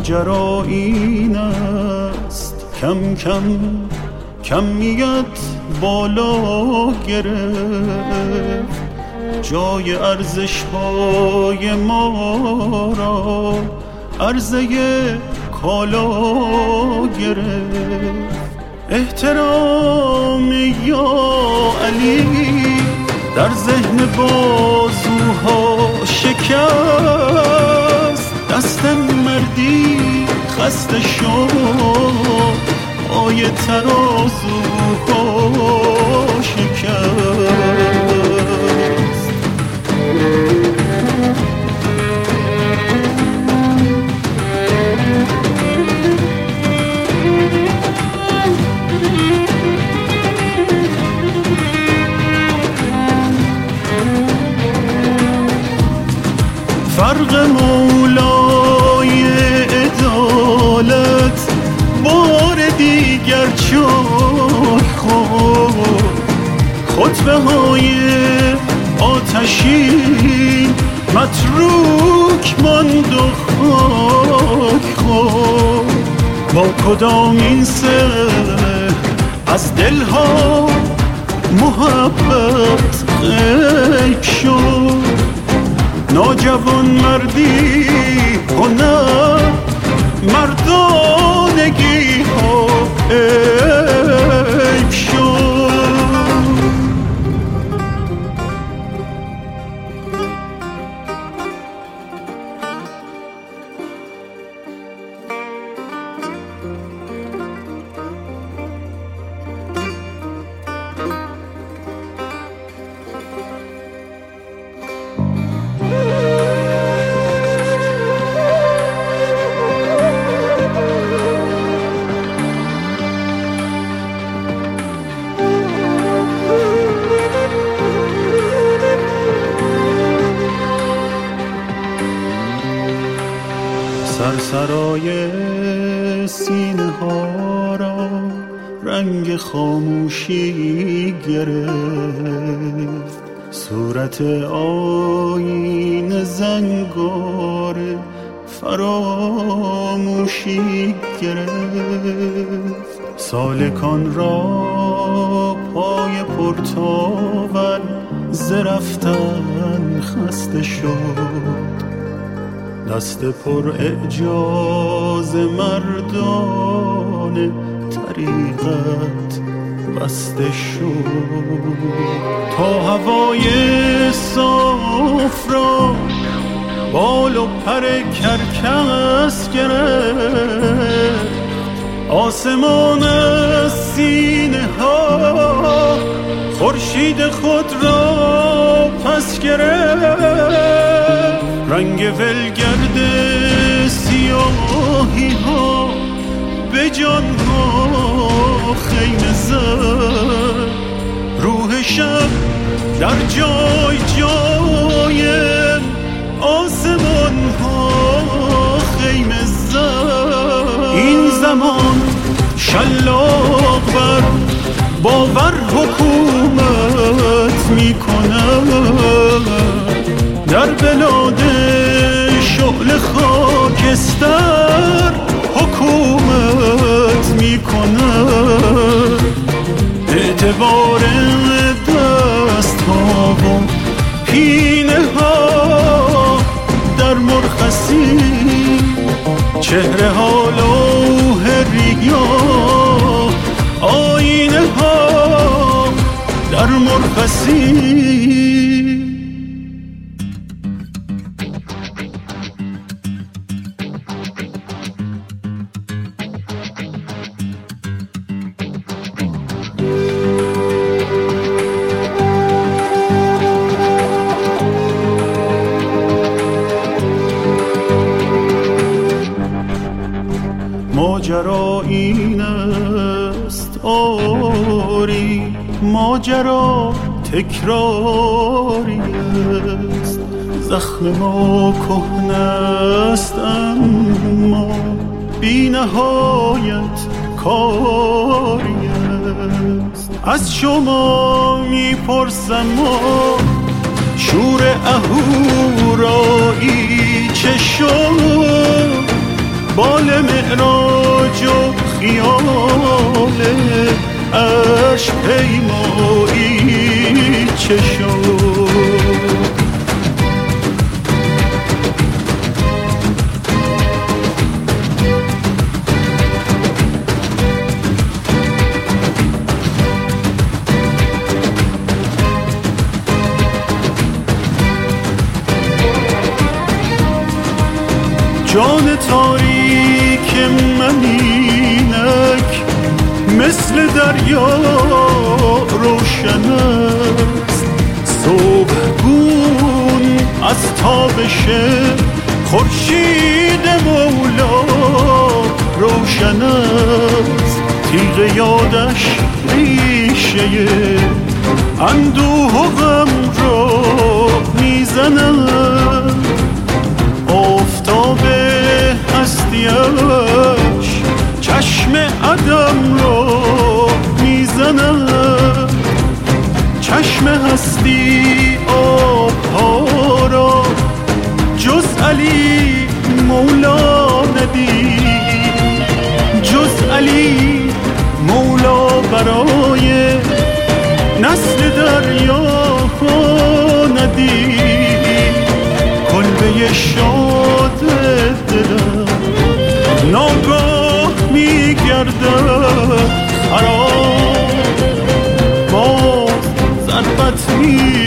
ماجرا این است کم کم کمیت بالا گرفت، جای ارزش‌های ما را عرضه کالا گرفت. احترام یا علی در ذهن بازوها شکست، دست مردی خسته شد، پای ترازوها شکست. فرق مولای عدالت بار دیگر چون خطبه های آتشین متروک ماند و خاک خورد. با کدام این سه از دلها محبت غیب شد، ناجوان مردی هنر مردانگی ها عیب شد. سرسرای سینه ها را رنگ خاموشی گرفت، صورت آیین زنگار فراموشی گرفت. سالکان را پای پرتاول ز رفتن خسته شد، دست پر اعجاز مردان طریقت بسته شد. تا هوای صاف را بال و پر کرکس گرفت، آسمان از سینه ها خورشید خود را پس گرفت. رنگ ولگرد سیاهی ها به جان ها خیمه زد، روح شب در جای جای آسمان ها خیمه زد. این زمان شلاق بر باور حکومت می کند، در بلاد شعل خاکستر حکومت می کند. اعتبار دست ها و پینه ها در مرخصی، چهره ها لوح ریا، آینه ها در مرخصی. ماجرا این است آری، ماجرا تکراری است، زخم ما کهنه است اما بی نهایت کاری است. از شما میپرسم شور اهورایی چه شد، بال معراج و خیال عشق پیمایی چه شد؟ جان تاریک من اینک مثل دریا روشن است، صبحگون از تابش خورشید مولا روشن است. تیغ یادش ریشه اندوه و غم را میزند، آفتاب هستیش چشم عدم را میزند. چشم هستی آبها را جز علی مولا ندید، جز علی مولا برای نسل دریاها ندید. کلبه شاد دلم ناگاه میگردد خراب، باز ضربت